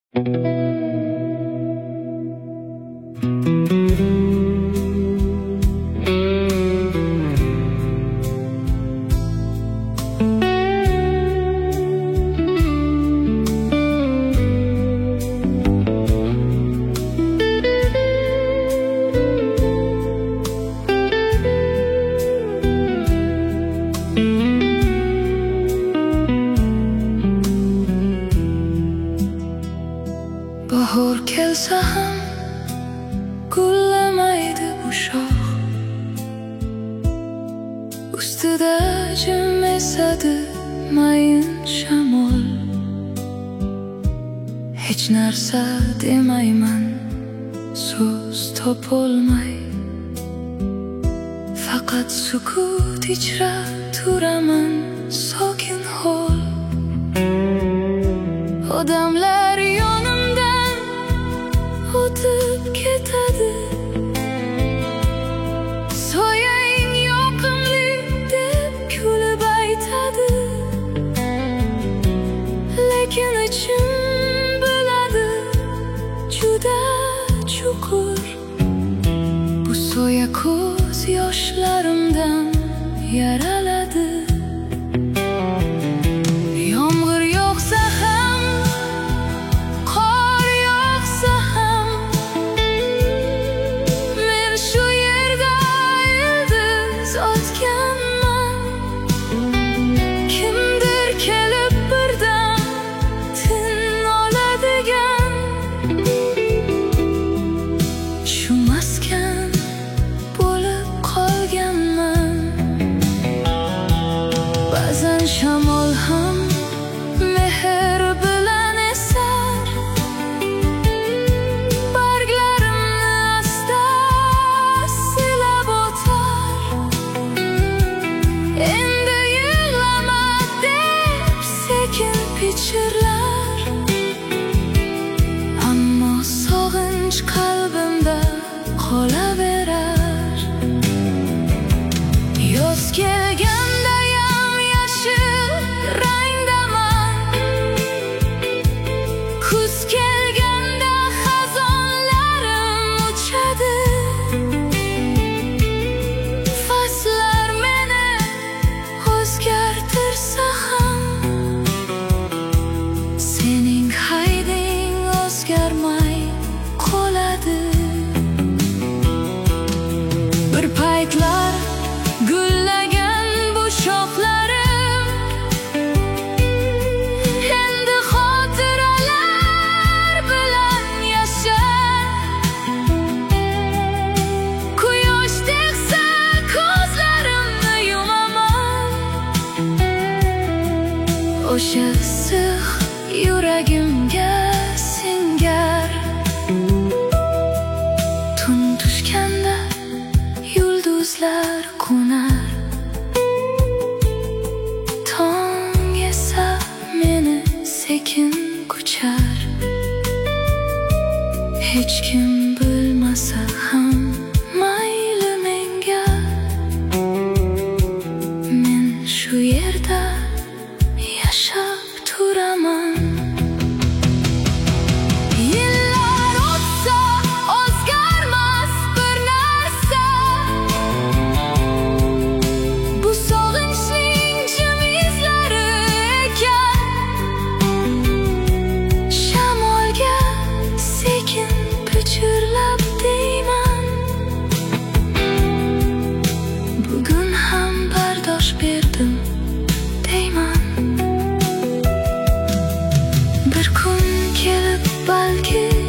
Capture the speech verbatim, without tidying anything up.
Bahor kelsa ham gullamaydi bu shox, ustida jim esadi mayin shamol. Hech narsa demayman, so'z topolmay, faqat sukut ichra turaman sokin hol. Odamlar yonimdan o'tib ketadi, soyang yoqimli deb kulib aytadi, lekin ichim biladi juda chuqur. Bu soya ko'z yoshlarimdan yaraladi. Yomg'ir yog'sa ham, qor yog'sa ham, men shu yerda ildiz otganman. Kimdir kelib birdan tin oladigan, shu maskan bo'lib qolganman. Ba'zan shamol ham mehr bilan esar, barglarimni asta silab o'tar. Endi yig'lama deb sekin pichirlar, ammo sog'inch qalbimda qolaverar. Yoz kelgandayam yashil rangdaman, kuz kelganda xazonlarim uchadi. Faslar meni o'zgartirsa ham, sening hayding o'zgarmay qoladi. Bir paytlar gullagan bu shoxlarim endi xotiralar bilan yashar. Quyosh tegsa ko'zlarimni yumaman, o'sha issiq yuragimga singar. Tun tushganda yulduzlar qo'nar, tong esa meni sekin quchar. Hech kim bilmasa ham mayli menga, men shu yerda yashab turaman. Yillar o'tsa o'zgarmas bir narsa, bu sog'inchning jim izlari ekan. Shamolga sekin pichirlab deyman, bugun ham bardosh berdim deyman. Bir kun kelib balki